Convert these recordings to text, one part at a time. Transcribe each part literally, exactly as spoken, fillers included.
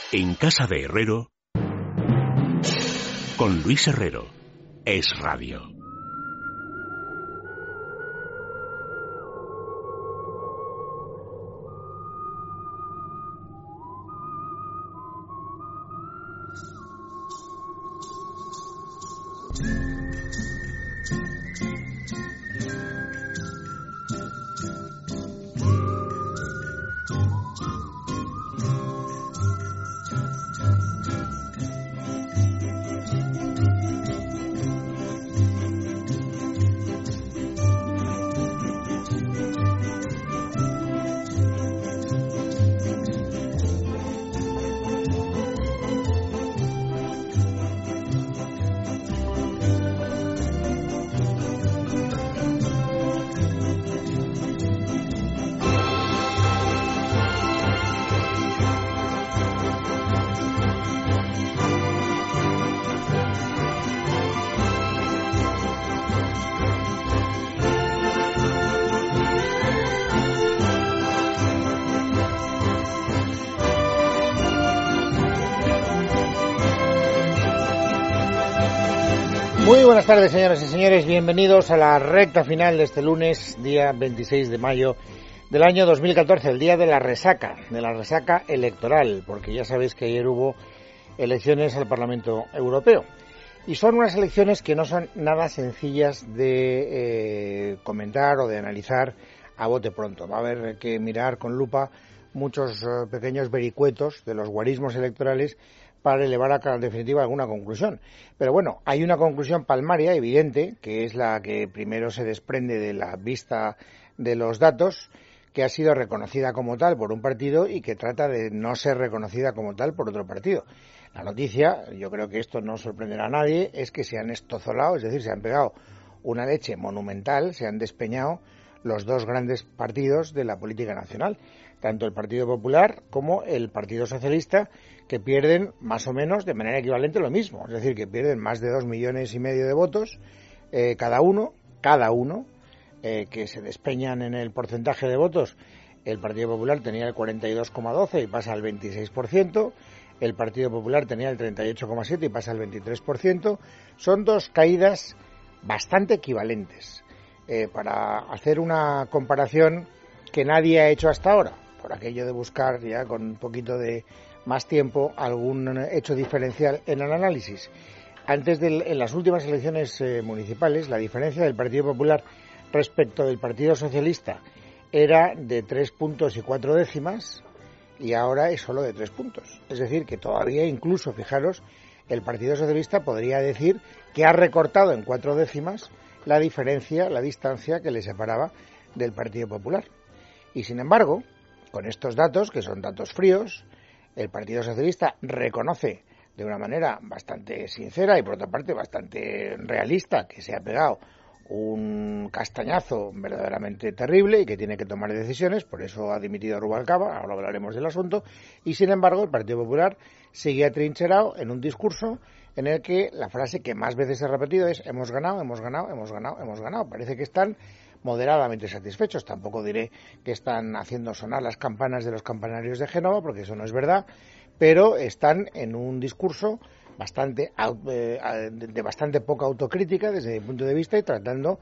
En casa de Herrero, con Luis Herrero, Es Radio. Muy buenas tardes, señoras y señores, bienvenidos a la recta final de este lunes, día veintiséis de mayo del año dos mil catorce, el día de la resaca, de la resaca electoral, porque ya sabéis que ayer hubo elecciones al Parlamento Europeo. Y son unas elecciones que no son nada sencillas de eh, comentar o de analizar a bote pronto. Va a haber que mirar con lupa muchos eh, pequeños vericuetos de los guarismos electorales para elevar a en definitiva alguna conclusión. Pero bueno, hay una conclusión palmaria, evidente, que es la que primero se desprende de la vista de los datos, que ha sido reconocida como tal por un partido y que trata de no ser reconocida como tal por otro partido. La noticia, yo creo que esto no sorprenderá a nadie, es que se han estozolado, es decir, se han pegado una leche monumental, se han despeñado los dos grandes partidos de la política nacional, tanto el Partido Popular como el Partido Socialista, que pierden más o menos de manera equivalente lo mismo, es decir, que pierden más de dos millones y medio de votos eh, cada uno, cada uno, eh, que se despeñan en el porcentaje de votos. El Partido Popular tenía el cuarenta y dos coma doce y pasa al veintiséis por ciento, el Partido Popular tenía el treinta y ocho coma siete y pasa al veintitrés por ciento. Son dos caídas bastante equivalentes. Eh, para hacer una comparación que nadie ha hecho hasta ahora, por aquello de buscar ya con un poquito de más tiempo algún hecho diferencial en el análisis. Antes de en las últimas elecciones eh, municipales, la diferencia del Partido Popular respecto del Partido Socialista era de tres puntos y cuatro décimas y ahora es solo de tres puntos. Es decir, que todavía incluso, fijaros, el Partido Socialista podría decir que ha recortado en cuatro décimas la diferencia, la distancia que le separaba del Partido Popular. Y sin embargo, con estos datos, que son datos fríos, el Partido Socialista reconoce de una manera bastante sincera y por otra parte bastante realista que se ha pegado un castañazo verdaderamente terrible y que tiene que tomar decisiones, por eso ha dimitido Rubalcaba, ahora hablaremos del asunto, y sin embargo el Partido Popular sigue atrincherado en un discurso en el que la frase que más veces he repetido es hemos ganado, hemos ganado, hemos ganado, hemos ganado. Parece que están moderadamente satisfechos. Tampoco diré que están haciendo sonar las campanas de los campanarios de Génova, porque eso no es verdad, pero están en un discurso bastante de bastante poca autocrítica desde mi punto de vista y tratando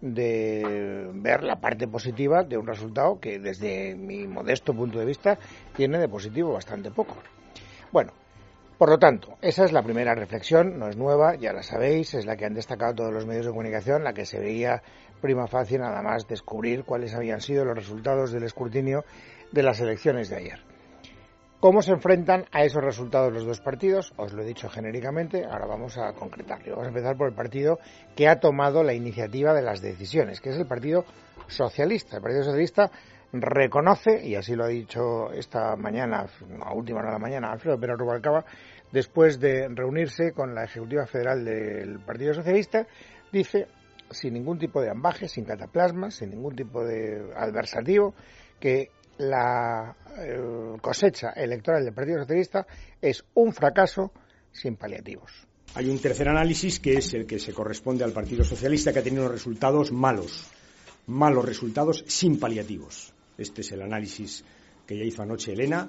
de ver la parte positiva de un resultado que desde mi modesto punto de vista tiene de positivo bastante poco. Bueno, por lo tanto, esa es la primera reflexión, no es nueva, ya la sabéis, es la que han destacado todos los medios de comunicación, la que se veía prima facie nada más descubrir cuáles habían sido los resultados del escrutinio de las elecciones de ayer. ¿Cómo se enfrentan a esos resultados los dos partidos? Os lo he dicho genéricamente, ahora vamos a concretarlo. Vamos a empezar por el partido que ha tomado la iniciativa de las decisiones, que es el Partido Socialista. El Partido Socialista reconoce, y así lo ha dicho esta mañana, a última hora de la mañana, Alfredo Pérez Rubalcaba, después de reunirse con la Ejecutiva Federal del Partido Socialista, dice, sin ningún tipo de ambaje, sin cataplasmas, sin ningún tipo de adversativo, que la eh, cosecha electoral del Partido Socialista es un fracaso sin paliativos. Hay un tercer análisis que es el que se corresponde al Partido Socialista, que ha tenido resultados malos, malos resultados sin paliativos. Este es el análisis que ya hizo anoche Elena,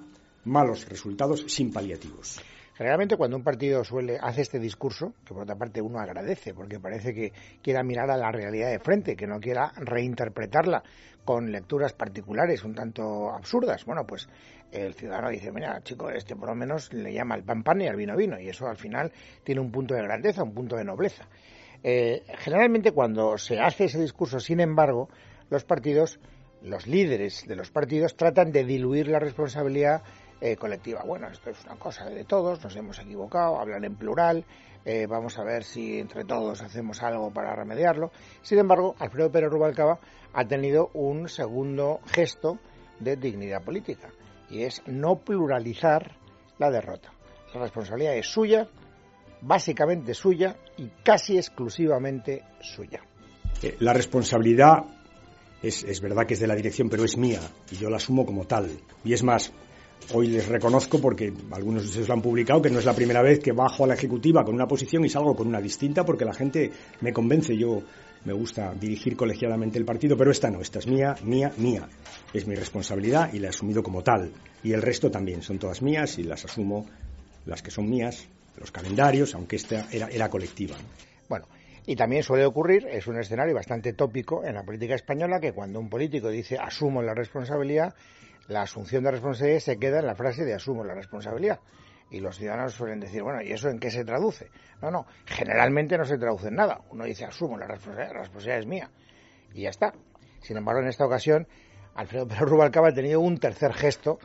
malos resultados sin paliativos. Generalmente cuando un partido suele hace este discurso, que por otra parte uno agradece, porque parece que quiera mirar a la realidad de frente, que no quiera reinterpretarla con lecturas particulares un tanto absurdas, bueno, pues el ciudadano dice, mira, chico, este por lo menos le llama al pan pan y al vino vino, y eso al final tiene un punto de grandeza, un punto de nobleza. Eh, generalmente cuando se hace ese discurso, sin embargo, los partidos, los líderes de los partidos tratan de diluir la responsabilidad Eh, colectiva. Bueno, esto es una cosa de todos, nos hemos equivocado, hablan en plural, eh, vamos a ver si entre todos hacemos algo para remediarlo. Sin embargo, Alfredo Pérez Rubalcaba ha tenido un segundo gesto de dignidad política, y es no pluralizar la derrota. La responsabilidad es suya, básicamente suya y casi exclusivamente suya. Eh, la responsabilidad es, es verdad que es de la dirección, pero es mía y yo la asumo como tal. Y es más, hoy les reconozco, porque algunos de ustedes lo han publicado, que no es la primera vez que bajo a la ejecutiva con una posición y salgo con una distinta, porque la gente me convence. Yo me gusta dirigir colegiadamente el partido, pero esta no, esta es mía, mía, mía. Es mi responsabilidad y la he asumido como tal. Y el resto también, son todas mías y las asumo, las que son mías, los calendarios, aunque esta era, era colectiva. Bueno, y también suele ocurrir, es un escenario bastante tópico en la política española, que cuando un político dice asumo la responsabilidad, la asunción de responsabilidad se queda en la frase de asumo la responsabilidad. Y los ciudadanos suelen decir, bueno, ¿y eso en qué se traduce? No, no, generalmente no se traduce en nada. Uno dice, asumo la responsabilidad, la responsabilidad es mía. Y ya está. Sin embargo, en esta ocasión, Alfredo Pérez Rubalcaba ha tenido un tercer gesto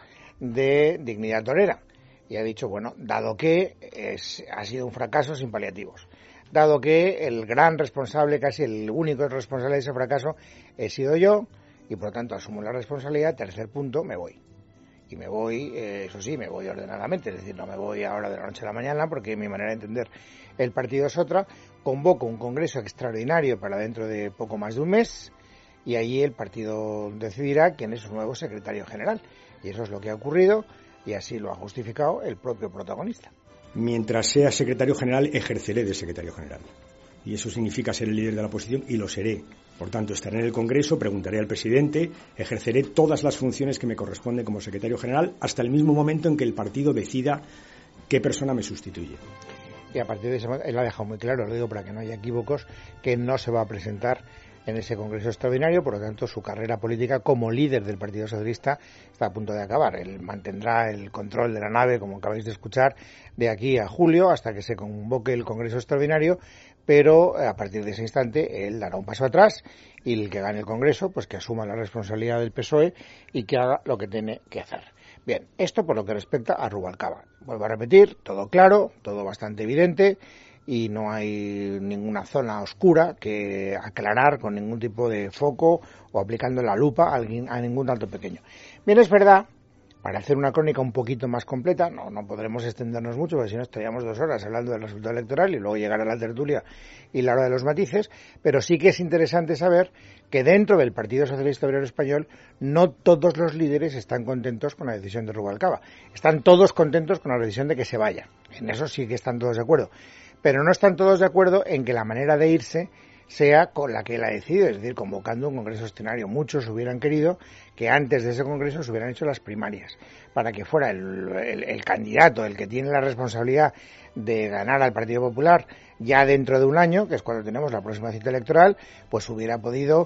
de dignidad torera. Y ha dicho, bueno, dado que es, ha sido un fracaso sin paliativos, dado que el gran responsable, casi el único responsable de ese fracaso, he sido yo, y por lo tanto asumo la responsabilidad, tercer punto, me voy. Y me voy, eh, eso sí, me voy ordenadamente, es decir, no me voy ahora de la noche a la mañana, porque mi manera de entender el partido es otra. Convoco un congreso extraordinario para dentro de poco más de un mes, y allí el partido decidirá quién es su nuevo secretario general. Y eso es lo que ha ocurrido, y así lo ha justificado el propio protagonista. Mientras sea secretario general, ejerceré de secretario general. Y eso significa ser el líder de la oposición, y lo seré. Por tanto, estaré en el Congreso, preguntaré al presidente, ejerceré todas las funciones que me corresponden como secretario general hasta el mismo momento en que el partido decida qué persona me sustituye. Y a partir de ese momento, él ha dejado muy claro, lo digo para que no haya equívocos, que no se va a presentar en ese Congreso extraordinario, por lo tanto su carrera política como líder del Partido Socialista está a punto de acabar. Él mantendrá el control de la nave, como acabáis de escuchar, de aquí a julio, hasta que se convoque el Congreso extraordinario, pero a partir de ese instante él dará un paso atrás, y el que gane el Congreso, pues que asuma la responsabilidad del P S O E y que haga lo que tiene que hacer. Bien, esto por lo que respecta a Rubalcaba. Vuelvo a repetir, todo claro, todo bastante evidente, y no hay ninguna zona oscura que aclarar con ningún tipo de foco o aplicando la lupa a, alguien, a ningún dato pequeño. Bien, es verdad, para hacer una crónica un poquito más completa, no, no podremos extendernos mucho, porque si no estaríamos dos horas hablando del resultado electoral y luego llegar a la tertulia y la hora de los matices, pero sí que es interesante saber que dentro del Partido Socialista Obrero Español no todos los líderes están contentos con la decisión de Rubalcaba. Están todos contentos con la decisión de que se vaya. En eso sí que están todos de acuerdo. Pero no están todos de acuerdo en que la manera de irse sea con la que él ha decidido, es decir, convocando un congreso extraordinario. Muchos hubieran querido que antes de ese congreso se hubieran hecho las primarias, para que fuera el, el, el candidato, el que tiene la responsabilidad de ganar al Partido Popular ya dentro de un año, que es cuando tenemos la próxima cita electoral, pues hubiera podido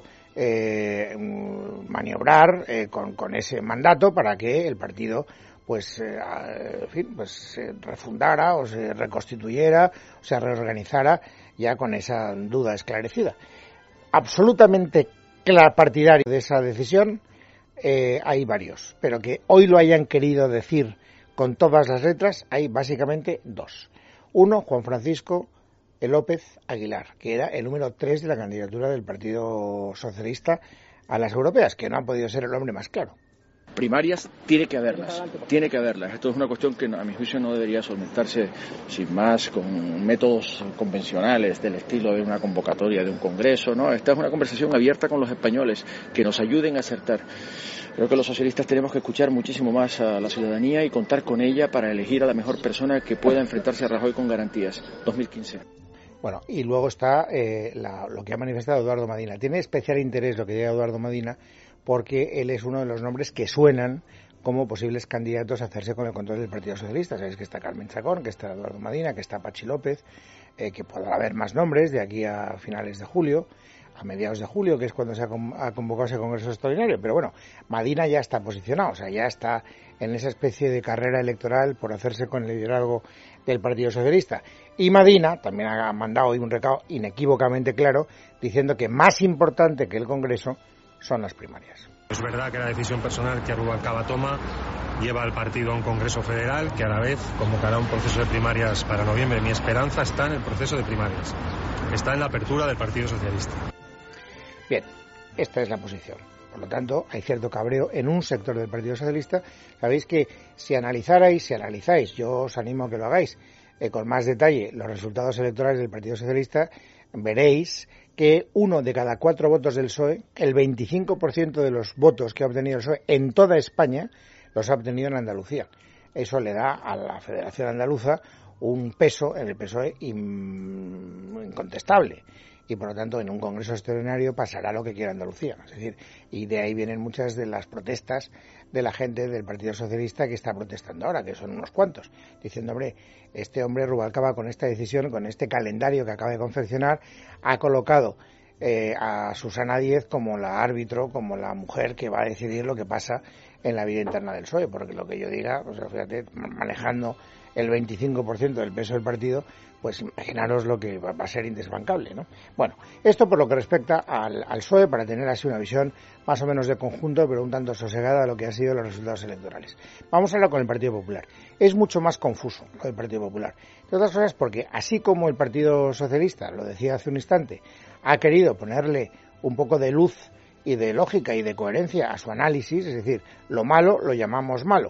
eh, maniobrar eh, con, con ese mandato para que el partido pues eh, en fin, pues se refundara o se reconstituyera o se reorganizara ya con esa duda esclarecida. Absolutamente claro partidario de esa decisión eh, hay varios, pero que hoy lo hayan querido decir con todas las letras hay básicamente dos. Uno, Juan Francisco López Aguilar, que era el número tres de la candidatura del Partido Socialista a las europeas, que no ha podido ser el hombre más claro. Primarias tiene que haberlas, tiene que haberlas. Esto es una cuestión que a mi juicio no debería solventarse sin más con métodos convencionales del estilo de una convocatoria de un congreso, ¿no? Esta es una conversación abierta con los españoles que nos ayuden a acertar. Creo que los socialistas tenemos que escuchar muchísimo más a la ciudadanía y contar con ella para elegir a la mejor persona que pueda enfrentarse a Rajoy con garantías. dos mil quince. Bueno, y luego está eh, la, lo que ha manifestado Eduardo Madina. Tiene especial interés lo que diga Eduardo Madina, porque él es uno de los nombres que suenan como posibles candidatos a hacerse con el control del Partido Socialista. Sabéis que está Carmen Chacón, que está Eduardo Madina, que está Pachi López, eh, que podrá haber más nombres de aquí a finales de julio, a mediados de julio, que es cuando se ha, ha convocado ese Congreso Extraordinario. Pero bueno, Madina ya está posicionado, o sea, ya está en esa especie de carrera electoral por hacerse con el liderazgo del Partido Socialista. Y Madina también ha mandado hoy un recado inequívocamente claro, diciendo que más importante que el Congreso son las primarias. Es verdad que la decisión personal que Rubalcaba toma lleva al partido a un Congreso Federal que a la vez convocará un proceso de primarias para noviembre. Mi esperanza está en el proceso de primarias, está en la apertura del Partido Socialista. Bien, esta es la posición. Por lo tanto, hay cierto cabreo en un sector del Partido Socialista. Sabéis que si analizarais, si analizáis, yo os animo a que lo hagáis eh, con más detalle, los resultados electorales del Partido Socialista, veréis que uno de cada cuatro votos del P S O E, el veinticinco por ciento de los votos que ha obtenido el P S O E en toda España, los ha obtenido en Andalucía. Eso le da a la Federación Andaluza un peso en el P S O E incontestable. Y por lo tanto en un Congreso Extraordinario pasará lo que quiera Andalucía. Es decir, y de ahí vienen muchas de las protestas de la gente del Partido Socialista que está protestando ahora, que son unos cuantos, diciendo, hombre, este hombre Rubalcaba con esta decisión, con este calendario que acaba de confeccionar, ha colocado eh, a Susana Díez como la árbitro, como la mujer que va a decidir lo que pasa en la vida interna del P S O E, porque lo que yo diga, pues fíjate, manejando el veinticinco por ciento del peso del partido, pues imaginaros lo que va a ser indesbancable, ¿no? Bueno, esto por lo que respecta al, al P S O E, para tener así una visión más o menos de conjunto, pero un tanto sosegada de lo que han sido los resultados electorales. Vamos a hablar con el Partido Popular. Es mucho más confuso lo del Partido Popular. De otras cosas porque, así como el Partido Socialista, lo decía hace un instante, ha querido ponerle un poco de luz y de lógica y de coherencia a su análisis, es decir, lo malo lo llamamos malo,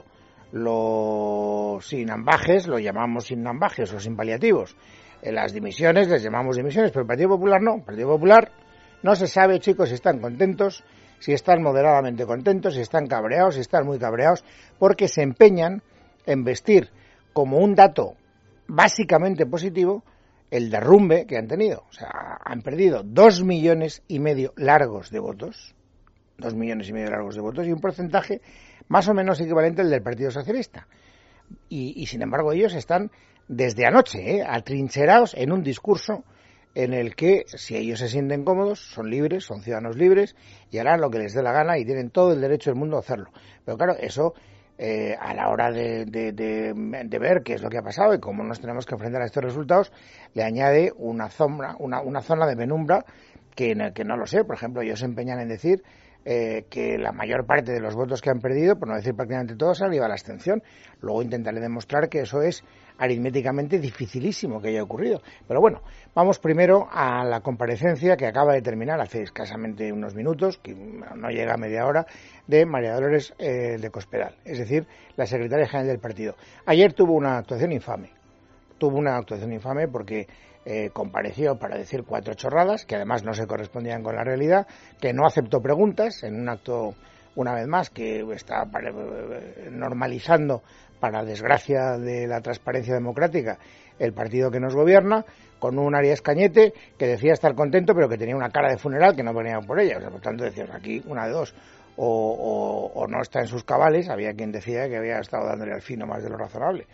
lo sin ambajes lo llamamos sin ambajes o sin paliativos. En las dimisiones les llamamos dimisiones, pero el Partido Popular no. El Partido Popular no se sabe, chicos, si están contentos, si están moderadamente contentos, si están cabreados, si están muy cabreados, porque se empeñan en vestir como un dato básicamente positivo el derrumbe que han tenido. O sea, han perdido dos millones y medio largos de votos, dos millones y medio largos de votos y un porcentaje más o menos equivalente al del Partido Socialista. Y, y sin embargo ellos están desde anoche, ¿eh? atrincherados en un discurso en el que, si ellos se sienten cómodos, son libres, son ciudadanos libres y harán lo que les dé la gana y tienen todo el derecho del mundo a hacerlo. Pero claro, eso eh, a la hora de, de, de, de ver qué es lo que ha pasado y cómo nos tenemos que enfrentar a estos resultados, le añade una zona, una, una zona de penumbra que, que no lo sé. Por ejemplo, ellos se empeñan en decir Eh, que la mayor parte de los votos que han perdido, por no decir prácticamente todos, han ido a la abstención. Luego intentaré demostrar que eso es aritméticamente dificilísimo que haya ocurrido. Pero bueno, vamos primero a la comparecencia que acaba de terminar hace escasamente unos minutos, que no llega a media hora, de María Dolores eh, de Cospedal, es decir, la secretaria general del partido. Ayer tuvo una actuación infame. Tuvo una actuación infame porque Eh, compareció para decir cuatro chorradas que además no se correspondían con la realidad, que no aceptó preguntas en un acto, una vez más, que está para, eh, normalizando, para desgracia de la transparencia democrática, el partido que nos gobierna, con un Arias Cañete que decía estar contento pero que tenía una cara de funeral que no venía por ella. O sea, por tanto decíamos aquí una de dos, o, o, o no está en sus cabales, había quien decía que había estado dándole al fino más de lo razonable,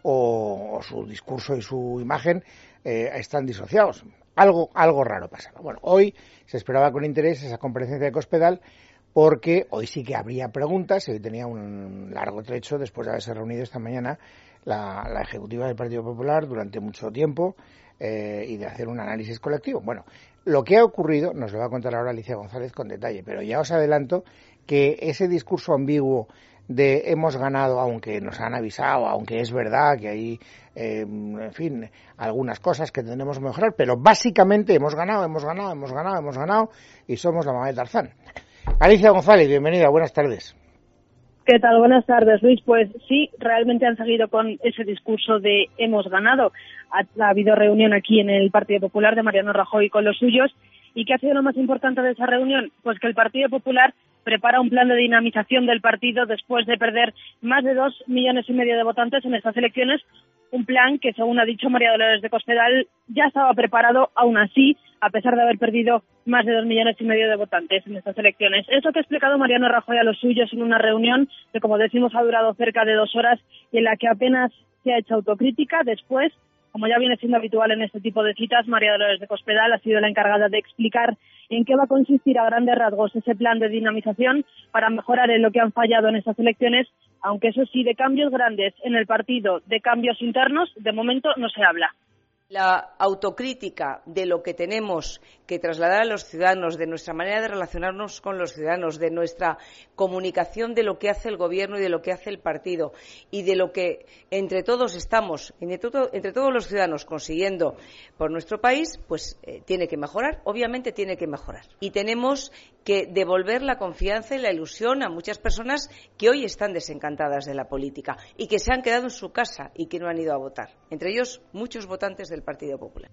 o, o su discurso y su imagen Eh, están disociados. Algo, algo raro pasaba. Bueno, hoy se esperaba con interés esa comparecencia de Cospedal porque hoy sí que habría preguntas y hoy tenía un largo trecho después de haberse reunido esta mañana la, la ejecutiva del Partido Popular durante mucho tiempo eh, y de hacer un análisis colectivo. Bueno, lo que ha ocurrido nos lo va a contar ahora Alicia González con detalle, pero ya os adelanto que ese discurso ambiguo de hemos ganado, aunque nos han avisado, aunque es verdad que hay, eh, en fin, algunas cosas que tendremos que mejorar, pero básicamente hemos ganado, hemos ganado, hemos ganado, hemos ganado y somos la mamá de Tarzán. Alicia González, bienvenida, buenas tardes. ¿Qué tal? Buenas tardes, Luis. Pues sí, realmente han seguido con ese discurso de hemos ganado. Ha, ha habido reunión aquí en el Partido Popular de Mariano Rajoy con los suyos. ¿Y qué ha sido lo más importante de esa reunión? Pues que el Partido Popular prepara un plan de dinamización del partido después de perder más de dos millones y medio de votantes en estas elecciones, un plan que, según ha dicho María Dolores de Cospedal, ya estaba preparado, aún así, a pesar de haber perdido más de dos millones y medio de votantes en estas elecciones. Eso que ha explicado Mariano Rajoy a los suyos en una reunión que, como decimos, ha durado cerca de dos horas y en la que apenas se ha hecho autocrítica. Después, como ya viene siendo habitual en este tipo de citas, María Dolores de Cospedal ha sido la encargada de explicar en qué va a consistir a grandes rasgos ese plan de dinamización para mejorar en lo que han fallado en estas elecciones, aunque eso sí, de cambios grandes en el partido, de cambios internos, de momento no se habla. La autocrítica de lo que tenemos que trasladar a los ciudadanos, de nuestra manera de relacionarnos con los ciudadanos, de nuestra comunicación de lo que hace el Gobierno y de lo que hace el partido y de lo que entre todos estamos, entre, todo, entre todos los ciudadanos consiguiendo por nuestro país, pues eh, tiene que mejorar, obviamente tiene que mejorar. Y tenemos que devolver la confianza y la ilusión a muchas personas que hoy están desencantadas de la política y que se han quedado en su casa y que no han ido a votar. Entre ellos, muchos votantes del Partido Popular.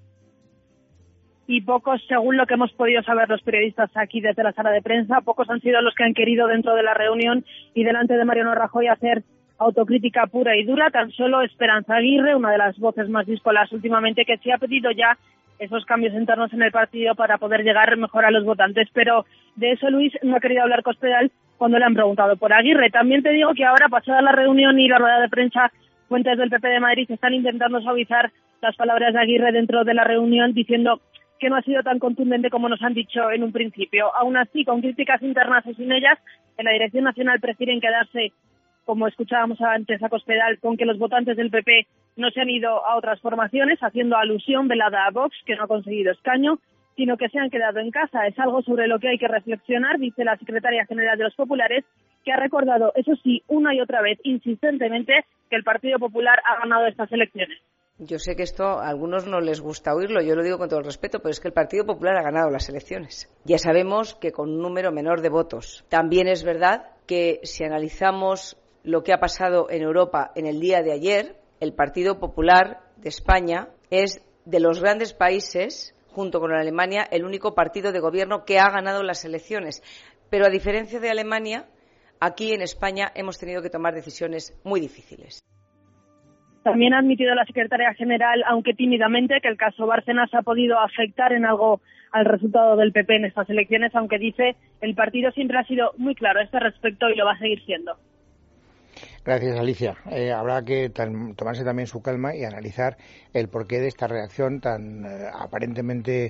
Y pocos, según lo que hemos podido saber los periodistas aquí desde la sala de prensa, pocos han sido los que han querido dentro de la reunión y delante de Mariano Rajoy hacer autocrítica pura y dura. Tan solo Esperanza Aguirre, una de las voces más díscolas últimamente, que sí ha pedido ya esos cambios internos en el partido para poder llegar mejor a los votantes. Pero de eso, Luis, no ha querido hablar Cospedal cuando le han preguntado por Aguirre. También te digo que ahora, pasada la reunión y la rueda de prensa, fuentes del P P de Madrid están intentando suavizar las palabras de Aguirre dentro de la reunión, diciendo que no ha sido tan contundente como nos han dicho en un principio. Aún así, con críticas internas o sin ellas, en la Dirección Nacional prefieren quedarse, como escuchábamos antes a Cospedal, con que los votantes del P P no se han ido a otras formaciones, haciendo alusión velada a Vox, que no ha conseguido escaño, sino que se han quedado en casa. Es algo sobre lo que hay que reflexionar, dice la secretaria general de los populares, que ha recordado, eso sí, una y otra vez, insistentemente, que el Partido Popular ha ganado estas elecciones. Yo sé que esto a algunos no les gusta oírlo, yo lo digo con todo el respeto, pero es que el Partido Popular ha ganado las elecciones. Ya sabemos que con un número menor de votos. También es verdad que si analizamos lo que ha pasado en Europa en el día de ayer, el Partido Popular de España es de los grandes países, junto con Alemania, el único partido de gobierno que ha ganado las elecciones. Pero a diferencia de Alemania, aquí en España hemos tenido que tomar decisiones muy difíciles. También ha admitido la secretaria general, aunque tímidamente, que el caso Bárcenas ha podido afectar en algo al resultado del P P en estas elecciones, aunque dice el partido siempre ha sido muy claro a este respecto y lo va a seguir siendo. Gracias, Alicia. Eh, habrá que tan, tomarse también su calma y analizar el porqué de esta reacción tan eh, aparentemente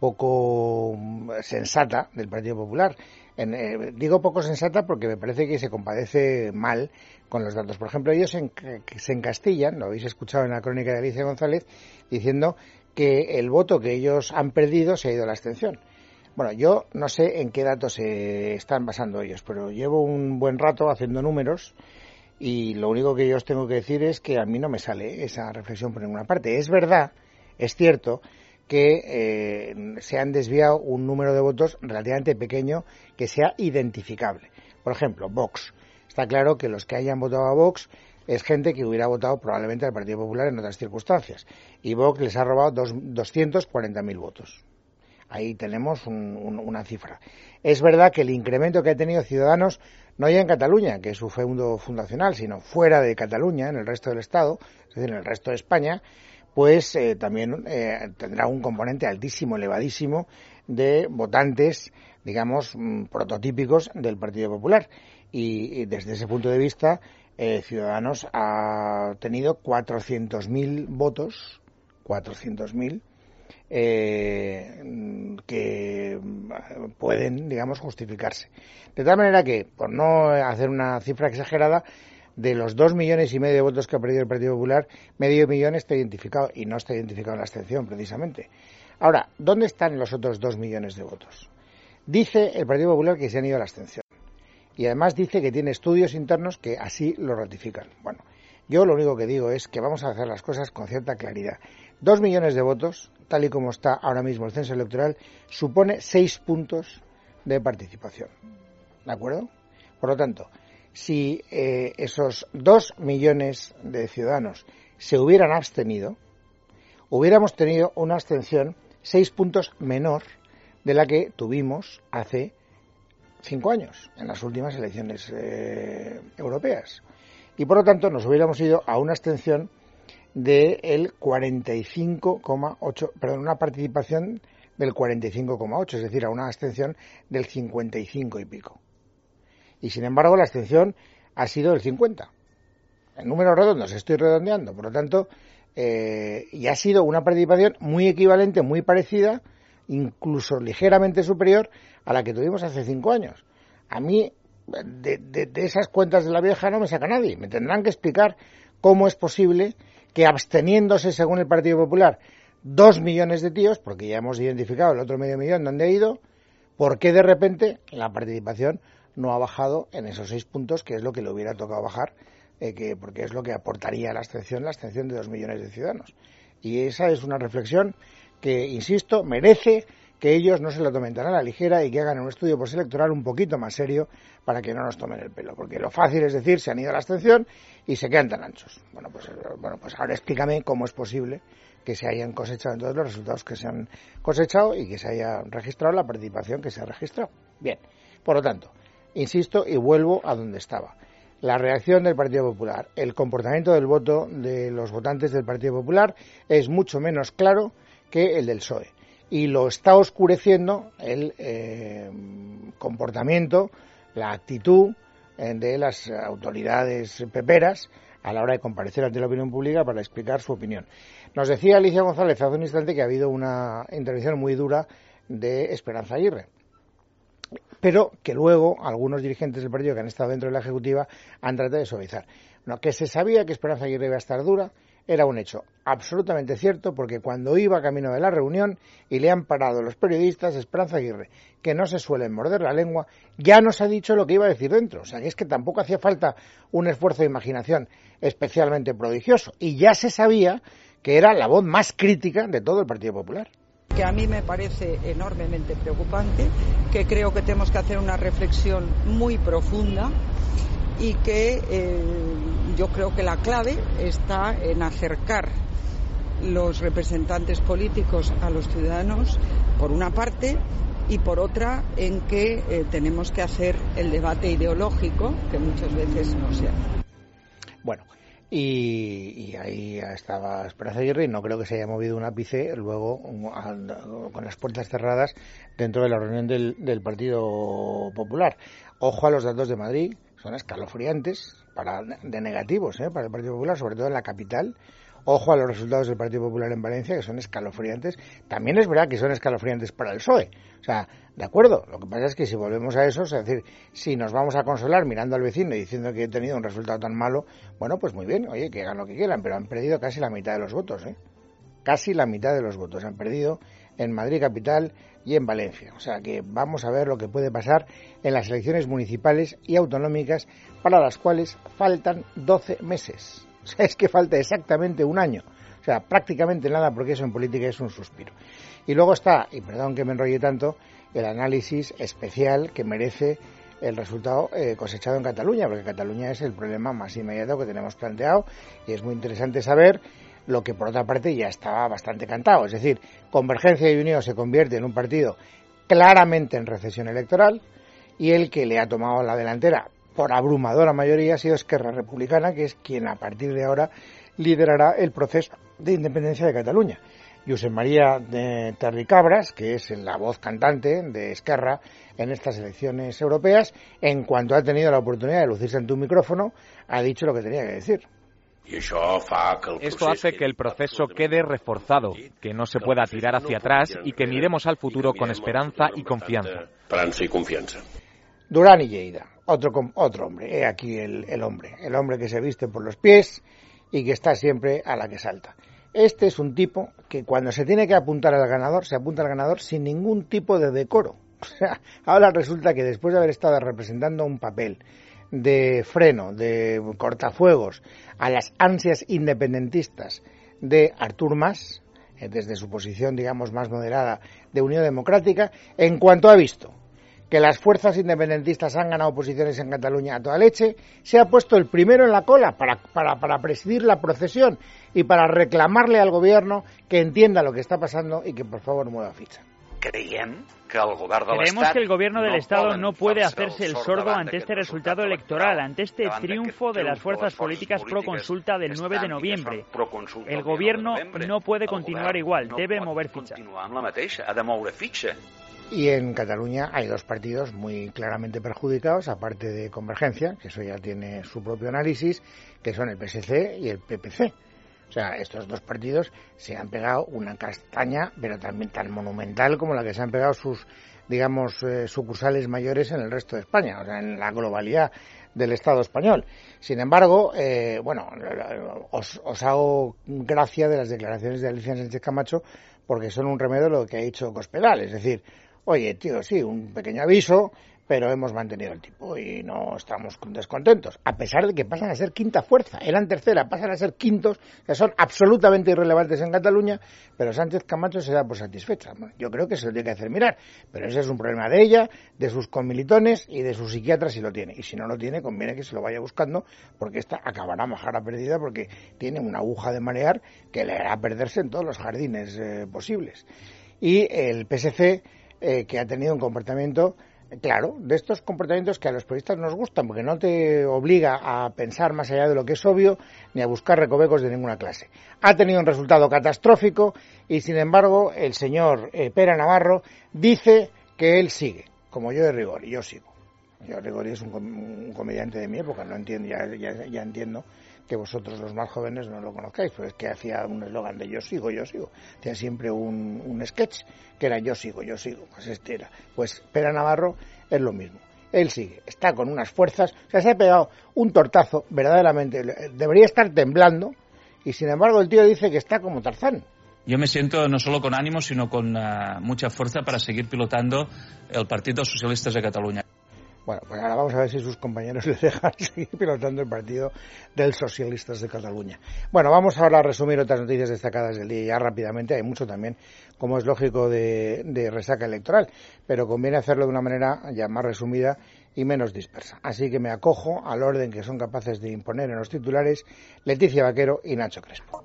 poco sensata del Partido Popular. En, eh, digo poco sensata porque me parece que se compadece mal con los datos. Por ejemplo, ellos en, que se encastillan, lo habéis escuchado en la crónica de Alicia González, diciendo que el voto que ellos han perdido se ha ido a la abstención. Bueno, yo no sé en qué datos se están basando ellos, pero llevo un buen rato haciendo números y lo único que yo os tengo que decir es que a mí no me sale esa reflexión por ninguna parte. Es verdad, es cierto, que eh, se han desviado un número de votos relativamente pequeño que sea identificable. Por ejemplo, Vox. Está claro que los que hayan votado a Vox es gente que hubiera votado probablemente al Partido Popular en otras circunstancias. Y Vox les ha robado dos, doscientos cuarenta mil votos. Ahí tenemos un, un, una cifra. Es verdad que el incremento que ha tenido Ciudadanos, no ya en Cataluña, que es su feudo fundacional, sino fuera de Cataluña, en el resto del Estado, es decir, en el resto de España, pues eh, también eh, tendrá un componente altísimo, elevadísimo, de votantes, digamos, mm, prototípicos del Partido Popular. Y, y desde ese punto de vista, eh, Ciudadanos ha tenido cuatrocientos mil votos, cuatrocientos mil, eh, que pueden, digamos, justificarse. De tal manera que, por no hacer una cifra exagerada, de los dos millones y medio de votos que ha perdido el Partido Popular, medio millón está identificado, y no está identificado en la abstención, precisamente. Ahora, ¿dónde están los otros dos millones de votos? Dice el Partido Popular que se han ido a la abstención. Y además dice que tiene estudios internos que así lo ratifican. Bueno, yo lo único que digo es que vamos a hacer las cosas con cierta claridad. Dos millones de votos, tal y como está ahora mismo el censo electoral, supone seis puntos de participación. ¿De acuerdo? Por lo tanto, si eh, esos dos millones de ciudadanos se hubieran abstenido, hubiéramos tenido una abstención seis puntos menor de la que tuvimos hace cinco años, en las últimas elecciones eh, europeas. Y por lo tanto nos hubiéramos ido a una abstención del cuarenta y cinco coma ocho, perdón, una participación del cuarenta y cinco coma ocho, es decir, a una abstención del cincuenta y cinco y pico. Y sin embargo la abstención ha sido del cincuenta. En números redondos estoy redondeando, por lo tanto, eh, y ha sido una participación muy equivalente, muy parecida, incluso ligeramente superior a la que tuvimos hace cinco años. A mí, de, de, de esas cuentas de la vieja no me saca nadie. Me tendrán que explicar cómo es posible que absteniéndose, según el Partido Popular, dos millones de tíos, porque ya hemos identificado el otro medio millón dónde ha ido, ¿por qué de repente la participación no ha bajado en esos seis puntos, que es lo que le hubiera tocado bajar, eh, que porque es lo que aportaría la abstención, la abstención de dos millones de ciudadanos? Y esa es una reflexión que, insisto, merece que ellos no se lo tomen tan a la ligera y que hagan un estudio postelectoral un poquito más serio para que no nos tomen el pelo. Porque lo fácil es decir, se han ido a la abstención y se quedan tan anchos. Bueno, pues, bueno, pues ahora explícame cómo es posible que se hayan cosechado en todos los resultados que se han cosechado y que se haya registrado la participación que se ha registrado. Bien, por lo tanto, insisto y vuelvo a donde estaba. La reacción del Partido Popular, el comportamiento del voto de los votantes del Partido Popular es mucho menos claro que el del P S O E. Y lo está oscureciendo el eh, comportamiento, la actitud eh, de las autoridades peperas a la hora de comparecer ante la opinión pública para explicar su opinión. Nos decía Alicia González hace un instante que ha habido una intervención muy dura de Esperanza Aguirre, pero que luego algunos dirigentes del partido que han estado dentro de la Ejecutiva han tratado de suavizar. Bueno, que se sabía que Esperanza Aguirre iba a estar dura era un hecho absolutamente cierto, porque cuando iba camino de la reunión y le han parado los periodistas, Esperanza Aguirre, que no se suelen morder la lengua, ya nos ha dicho lo que iba a decir dentro. O sea, que es que tampoco hacía falta un esfuerzo de imaginación especialmente prodigioso. Y ya se sabía que era la voz más crítica de todo el Partido Popular. Que a mí me parece enormemente preocupante, que creo que tenemos que hacer una reflexión muy profunda y que eh, yo creo que la clave está en acercar los representantes políticos a los ciudadanos, por una parte, y por otra, en que eh, tenemos que hacer el debate ideológico, que muchas veces no se hace. Bueno, y, y ahí estaba Esperanza Aguirre y no creo que se haya movido un ápice luego con las puertas cerradas dentro de la reunión del, del Partido Popular. Ojo a los datos de Madrid, son escalofriantes para de negativos ¿eh? para el Partido Popular, sobre todo en la capital. Ojo a los resultados del Partido Popular en Valencia, que son escalofriantes. También es verdad que son escalofriantes para el P S O E. O sea, de acuerdo. Lo que pasa es que si volvemos a eso, es decir, si nos vamos a consolar mirando al vecino y diciendo que he tenido un resultado tan malo, bueno, pues muy bien, oye, que hagan lo que quieran, pero han perdido casi la mitad de los votos, ¿eh? Casi la mitad de los votos han perdido en Madrid capital y en Valencia. O sea que vamos a ver lo que puede pasar en las elecciones municipales y autonómicas, para las cuales faltan doce meses. O sea, es que falta exactamente un año. O sea, prácticamente nada, porque eso en política es un suspiro. Y luego está, y perdón que me enrolle tanto, el análisis especial que merece el resultado eh, cosechado en Cataluña, porque Cataluña es el problema más inmediato que tenemos planteado y es muy interesante saber lo que por otra parte ya estaba bastante cantado. Es decir, Convergencia y Unió se convierte en un partido claramente en recesión electoral y el que le ha tomado la delantera por abrumadora mayoría ha sido Esquerra Republicana, que es quien a partir de ahora liderará el proceso de independencia de Cataluña. Josep María de Terricabras, que es la voz cantante de Esquerra en estas elecciones europeas, en cuanto ha tenido la oportunidad de lucirse ante un micrófono, ha dicho lo que tenía que decir. Esto hace que el proceso quede reforzado, que no se pueda tirar hacia atrás y que miremos al futuro con esperanza y confianza. Durán y Lleida, otro, otro hombre, he aquí el, el hombre, el hombre que se viste por los pies y que está siempre a la que salta. Este es un tipo que cuando se tiene que apuntar al ganador, se apunta al ganador sin ningún tipo de decoro. O sea, ahora resulta que después de haber estado representando un papel de freno, de cortafuegos a las ansias independentistas de Artur Mas, desde su posición, digamos, más moderada de Unión Democrática, en cuanto ha visto que las fuerzas independentistas han ganado posiciones en Cataluña a toda leche, se ha puesto el primero en la cola para, para, para presidir la procesión y para reclamarle al gobierno que entienda lo que está pasando y que por favor mueva ficha. Creiem que el govern de Creemos l'Estat que el gobierno del no Estado poden no puede fer-se hacerse el sord sordo davant ante este d'aquest resultado electoral, ante este davant triunfo d'aquest de las triomf fuerzas de les políticas pro polítiques consulta del que nueve de estan i que noviembre. són pro consulta El el dia gobierno nou de novembre. no puede El continuar govern igual, no debe pot mover ficha. continuar amb la mateixa, ha de moure fitxa. Y en Cataluña hay dos partidos muy claramente perjudicados, aparte de Convergencia, que eso ya tiene su propio análisis, que son el P S C y el P P C. O sea, estos dos partidos se han pegado una castaña, pero también tan monumental como la que se han pegado sus, digamos, eh, sucursales mayores en el resto de España, o sea, en la globalidad del Estado español. Sin embargo, eh, bueno, os, os hago gracia de las declaraciones de Alicia Sánchez Camacho porque son un remedio de lo que ha dicho Cospedal, es decir, oye, tío, sí, un pequeño aviso, pero hemos mantenido el tipo y no estamos descontentos, a pesar de que pasan a ser quinta fuerza. Eran tercera, pasan a ser quintos, que son absolutamente irrelevantes en Cataluña, pero Sánchez Camacho se da por satisfecha. Yo creo que se lo tiene que hacer mirar, pero ese es un problema de ella, de sus comilitones y de su psiquiatra si lo tiene. Y si no lo tiene, conviene que se lo vaya buscando, porque esta acabará majara perdida, porque tiene una aguja de marear que le hará perderse en todos los jardines eh, posibles. Y el P S C, eh, que ha tenido un comportamiento... Claro, de estos comportamientos que a los periodistas nos gustan, porque no te obliga a pensar más allá de lo que es obvio, ni a buscar recovecos de ninguna clase. Ha tenido un resultado catastrófico y, sin embargo, el señor eh, Pere Navarro dice que él sigue, como yo de rigor, y yo sigo. Yo de rigor es un, com un comediante de mi época, no entiendo, ya, ya, ya entiendo que vosotros los más jóvenes no lo conozcáis, pero es que hacía un eslogan de yo sigo, yo sigo. Hacía siempre un, un sketch que era yo sigo, yo sigo. Pues este era. Pues Pere Navarro es lo mismo. Él sigue, está con unas fuerzas, o sea, se ha pegado un tortazo, verdaderamente, debería estar temblando, y sin embargo el tío dice que está como Tarzán. Yo me siento no solo con ánimo, sino con uh, mucha fuerza para seguir pilotando el Partido Socialista de Cataluña. Bueno, pues ahora vamos a ver si sus compañeros les dejan seguir pilotando el partido del Socialistas de Cataluña. Bueno, vamos ahora a resumir otras noticias destacadas del día ya rápidamente. Hay mucho también, como es lógico, de, de resaca electoral, pero conviene hacerlo de una manera ya más resumida y menos dispersa. Así que me acojo al orden que son capaces de imponer en los titulares Leticia Vaquero y Nacho Crespo.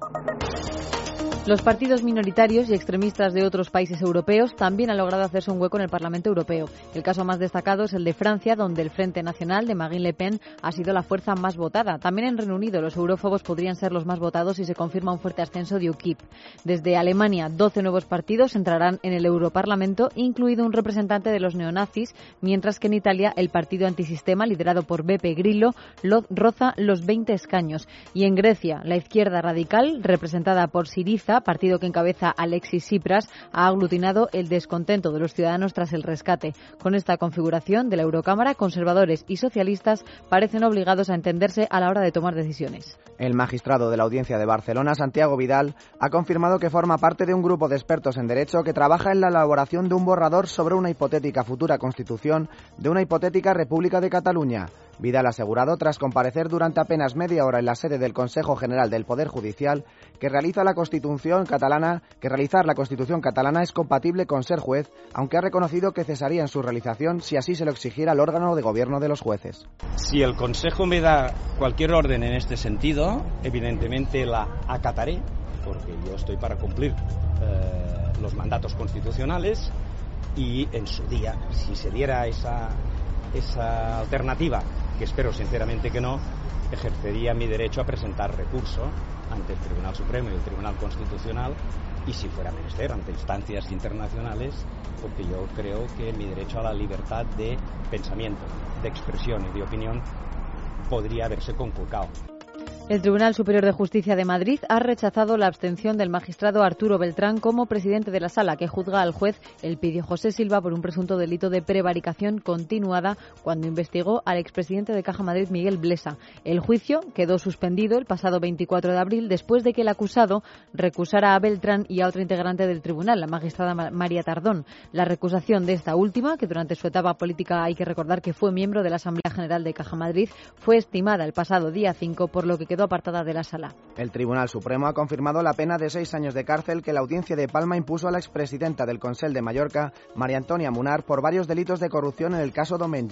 Los partidos minoritarios y extremistas de otros países europeos también han logrado hacerse un hueco en el Parlamento Europeo. El caso más destacado es el de Francia, donde el Frente Nacional de Marine Le Pen ha sido la fuerza más votada. También en Reino Unido los eurófobos podrían ser los más votados si se confirma un fuerte ascenso de U KIP. Desde Alemania, doce nuevos partidos entrarán en el Europarlamento, incluido un representante de los neonazis, mientras que en Italia el partido antisistema, liderado por Beppe Grillo, roza los veinte escaños. Y en Grecia, la izquierda radical, representada por Syriza, partido que encabeza Alexis Tsipras, ha aglutinado el descontento de los ciudadanos tras el rescate. Con esta configuración de la Eurocámara, conservadores y socialistas parecen obligados a entenderse a la hora de tomar decisiones. El magistrado de la Audiencia de Barcelona, Santiago Vidal, ha confirmado que forma parte de un grupo de expertos en derecho que trabaja en la elaboración de un borrador sobre una hipotética futura constitución de una hipotética República de Cataluña. Vidal ha asegurado, tras comparecer durante apenas media hora en la sede del Consejo General del Poder Judicial, que realiza la Constitución catalana, que realizar la Constitución catalana es compatible con ser juez, aunque ha reconocido que cesaría en su realización si así se lo exigiera el órgano de gobierno de los jueces. Si el Consejo me da cualquier orden en este sentido, evidentemente la acataré, porque yo estoy para cumplir eh, los mandatos constitucionales, y en su día, si se diera esa, esa alternativa, que espero sinceramente que no, ejercería mi derecho a presentar recurso ante el Tribunal Supremo y el Tribunal Constitucional, y si fuera menester ante instancias internacionales, porque yo creo que mi derecho a la libertad de pensamiento, de expresión y de opinión podría haberse conculcado. El Tribunal Superior de Justicia de Madrid ha rechazado la abstención del magistrado Arturo Beltrán como presidente de la sala que juzga al juez Elpidio José Silva por un presunto delito de prevaricación continuada cuando investigó al expresidente de Caja Madrid, Miguel Blesa. El juicio quedó suspendido el pasado veinticuatro de abril después de que el acusado recusara a Beltrán y a otra integrante del tribunal, la magistrada María Tardón. La recusación de esta última, que durante su etapa política hay que recordar que fue miembro de la Asamblea General de Caja Madrid, fue estimada el pasado día cinco, por lo que quedó apartada de la sala. El Tribunal Supremo ha confirmado la pena de seis años de cárcel que la Audiencia de Palma impuso a la expresidenta del Consell de Mallorca, María Antonia Munar, por varios delitos de corrupción en el caso Domenge.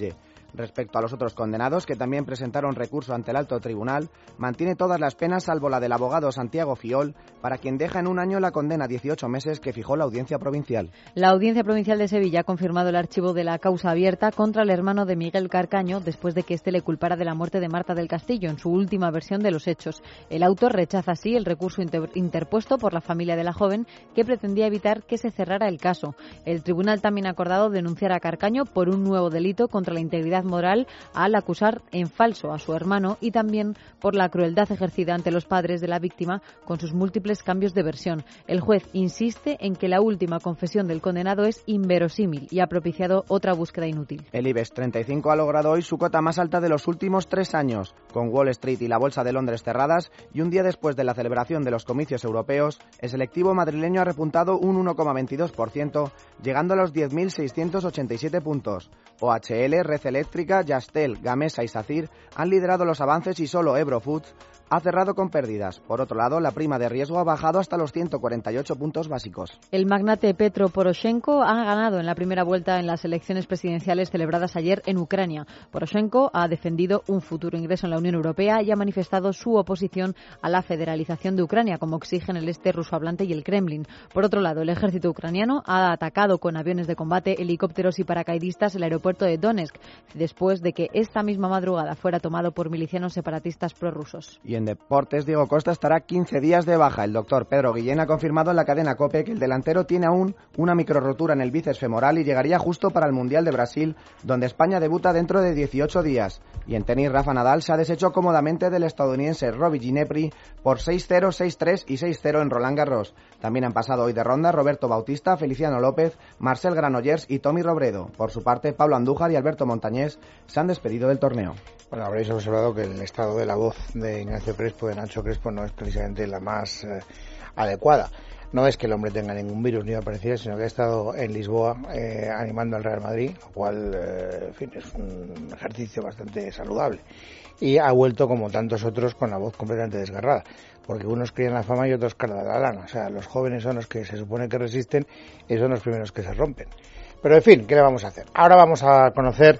Respecto a los otros condenados, que también presentaron recurso ante el alto tribunal, mantiene todas las penas salvo la del abogado Santiago Fiol, para quien deja en un año la condena a dieciocho meses que fijó la Audiencia Provincial. La Audiencia Provincial de Sevilla ha confirmado el archivo de la causa abierta contra el hermano de Miguel Carcaño después de que éste le culpara de la muerte de Marta del Castillo en su última versión de los hechos. El autor rechaza así el recurso inter- interpuesto por la familia de la joven, que pretendía evitar que se cerrara el caso. El tribunal también ha acordado denunciar a Carcaño por un nuevo delito contra la integridad moral al acusar en falso a su hermano y también por la crueldad ejercida ante los padres de la víctima con sus múltiples cambios de versión. El juez insiste en que la última confesión del condenado es inverosímil y ha propiciado otra búsqueda inútil. El IBEX treinta y cinco ha logrado hoy su cota más alta de los últimos tres años, con Wall Street y la Bolsa de Londres cerradas, y un día después de la celebración de los comicios europeos, el selectivo madrileño ha repuntado un uno coma veintidós por ciento, llegando a los diez mil seiscientos ochenta y siete puntos. O H L, Red Eléctrica, Yastel, Gamesa y Sacir han liderado los avances y solo Ebro Foods ha cerrado con pérdidas. Por otro lado, la prima de riesgo ha bajado hasta los ciento cuarenta y ocho puntos básicos. El magnate Petro Poroshenko ha ganado en la primera vuelta en las elecciones presidenciales celebradas ayer en Ucrania. Poroshenko ha defendido un futuro ingreso en la Unión Europea y ha manifestado su oposición a la federalización de Ucrania, como exigen el este rusohablante y el Kremlin. Por otro lado, el ejército ucraniano ha atacado con aviones de combate, helicópteros y paracaidistas el aeropuerto de Donetsk, después de que esta misma madrugada fuera tomado por milicianos separatistas prorrusos. Y en deportes, Diego Costa estará quince días de baja. El doctor Pedro Guillén ha confirmado en la cadena COPE que el delantero tiene aún una microrotura en el bíceps femoral y llegaría justo para el Mundial de Brasil, donde España debuta dentro de dieciocho días. Y en tenis, Rafa Nadal se ha deshecho cómodamente del estadounidense Robbie Ginepri por seis cero, seis tres y seis cero en Roland Garros. También han pasado hoy de ronda Roberto Bautista, Feliciano López, Marcel Granollers y Tommy Robredo. Por su parte, Pablo Andújar y Alberto Montañés se han despedido del torneo. Bueno, habréis observado que el estado de la voz de Ignacio Crespo, de Nacho Crespo, no es precisamente la más eh, adecuada. No es que el hombre tenga ningún virus ni apareciera, sino que ha estado en Lisboa eh, animando al Real Madrid, lo cual, eh, en fin, es un ejercicio bastante saludable. Y ha vuelto, como tantos otros, con la voz completamente desgarrada, porque unos crían la fama y otros cargan la lana. O sea, los jóvenes son los que se supone que resisten y son los primeros que se rompen. Pero, en fin, ¿qué le vamos a hacer? Ahora vamos a conocer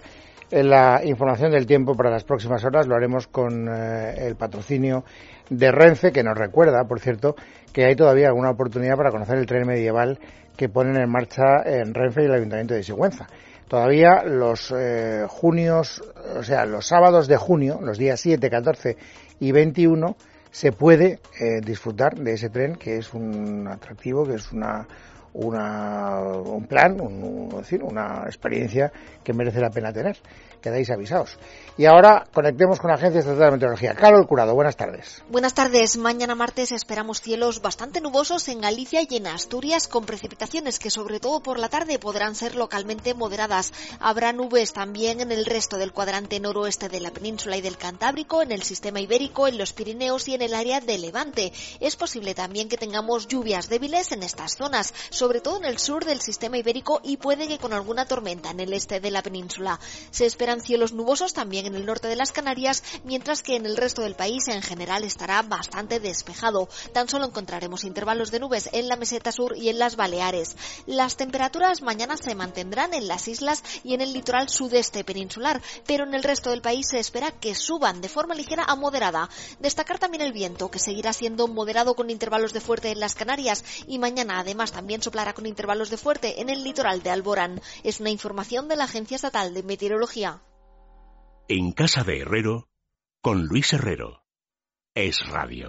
la información del tiempo para las próximas horas. Lo haremos con eh, el patrocinio de Renfe, que nos recuerda, por cierto, que hay todavía alguna oportunidad para conocer el tren medieval que ponen en marcha en Renfe y el Ayuntamiento de Sigüenza. Todavía los eh, junios, o sea, los sábados de junio, los días siete, catorce y veintiuno, se puede eh, disfrutar de ese tren, que es un atractivo, que es una Una, un plan, un, es decir, una experiencia que merece la pena tener. Quedáis avisados. Y ahora conectemos con la Agencia Estatal de Meteorología. Carol Curado, buenas tardes. Buenas tardes. Mañana martes esperamos cielos bastante nubosos en Galicia y en Asturias, con precipitaciones que sobre todo por la tarde podrán ser localmente moderadas. Habrá nubes también en el resto del cuadrante noroeste de la península y del Cantábrico, en el sistema ibérico, en los Pirineos y en el área de Levante. Es posible también que tengamos lluvias débiles en estas zonas, sobre todo en el sur del sistema ibérico, y puede que con alguna tormenta en el este de la península. Se esperan cielos nubosos también en el norte de las Canarias, mientras que en el resto del país en general estará bastante despejado. Tan solo encontraremos intervalos de nubes en la meseta sur y en las Baleares. Las temperaturas mañana se mantendrán en las islas y en el litoral sudeste peninsular, pero en el resto del país se espera que suban de forma ligera a moderada. Destacar también el viento, que seguirá siendo moderado con intervalos de fuerte en las Canarias, y mañana además también soplará con intervalos de fuerte en el litoral de Alborán. Es una información de la Agencia Estatal de Meteorología. En casa de Herrero, con Luis Herrero. Es Radio.